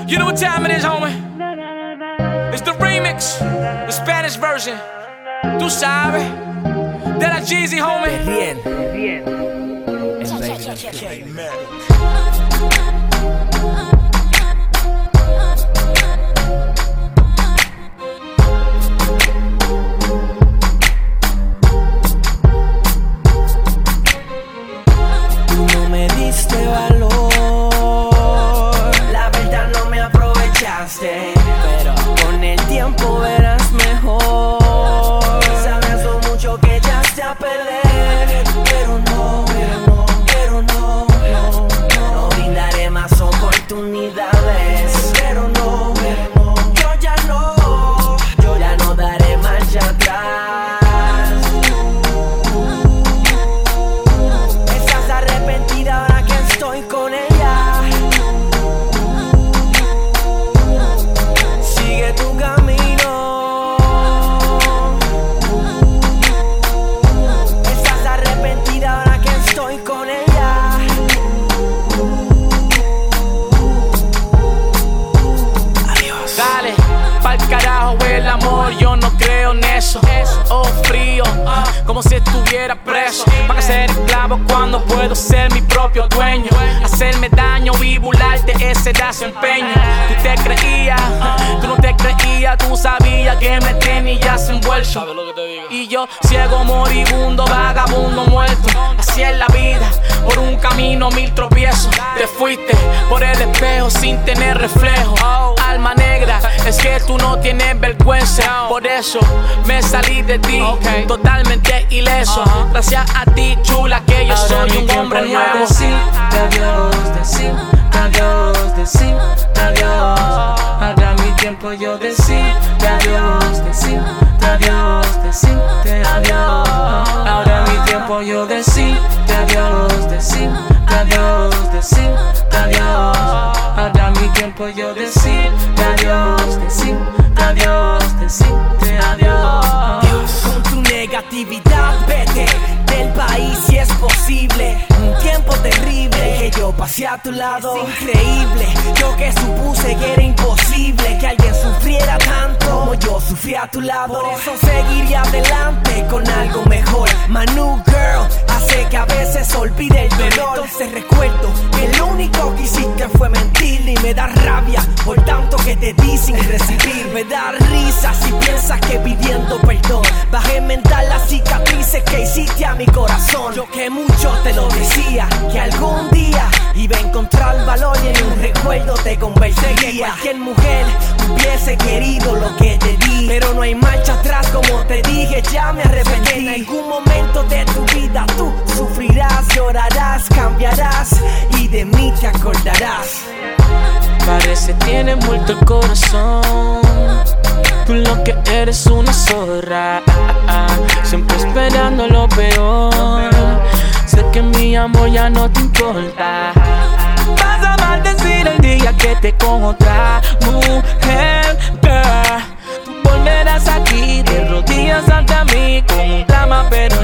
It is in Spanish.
You know what time it is, homie? It's the remix, the Spanish version. Tú sabes, de la Jeezy, homie. Bien. Tú no me diste valor, La verdad no me aprovechaste, pero con el tiempo verás mejor. sabes lo mucho que echaste a perder. Pero no brindaré más oportunidades. Pero no, yo ya no daré marcha atrás. Estás arrepentida ahora que estoy con ella. Sigue tu camino. Estás arrepentida ahora que estoy con ella. Dale, pa'l carajo el amor, yo no creo en eso. Oh, frío, como si estuviera preso. ¿Para qué ser esclavo cuando puedo ser mi propio dueño? Hacerme daño y burlarte, ese era su empeño. Tú te creías, tú no te creías, tú sabías que me tenías envuelto. Y yo, ciego, moribundo, vagabundo, muerto. Así es la vida, por un camino, 1000 tropiezos. Te fuiste por el espejo sin tener reflejo. Alma negra, es que tú no tienes vergüenza. Por eso me salí de ti, totalmente ileso. Gracias a ti, chula, que yo soy un hombre nuevo. Decirte adiós, decirte adiós. Ahora mi tiempo yo decirte adiós, decirte adiós, decirte adiós. Ahora mi tiempo yo decirte adiós, decirte adiós, decirte adiós. Ahora mi tiempo yo decirte adiós, decirte adiós, decirte adiós. Con tu negatividad vete del país si es posible. Un tiempo terrible que yo pasé a tu lado. Es increíble, yo que supuse que era imposible que alguien sufriera tanto como yo sufrí a tu lado. Por eso seguiría adelante con algo mejor. My new girl hace que a veces olvide el dolor. Entonces recuerdo que lo único que hiciste fue mentir. Y me da rabia por tanto que te di sin recibir. Me da risa si piensas que pidiendo perdón vas a inventar las cicatrices que hiciste a mi corazón. Yo que mucho te lo decía, que algún día iba a encontrar valor y en un recuerdo te convertiría. Cualquier mujer hubiese querido lo que te di, pero no hay marcha atrás, como te dije, ya me arrepentí. En algún momento de tu vida tú sufrirás, llorarás, cambiarás y de mí te acordarás. Parece tienes muerto el corazón. Tú lo que eres una zorra, siempre esperando lo peor. Sé que mi amor ya no te importa. Vas a maldecir el día que te con otra mujer, girl. Tú volverás aquí de rodillas ante mí con un drama, pero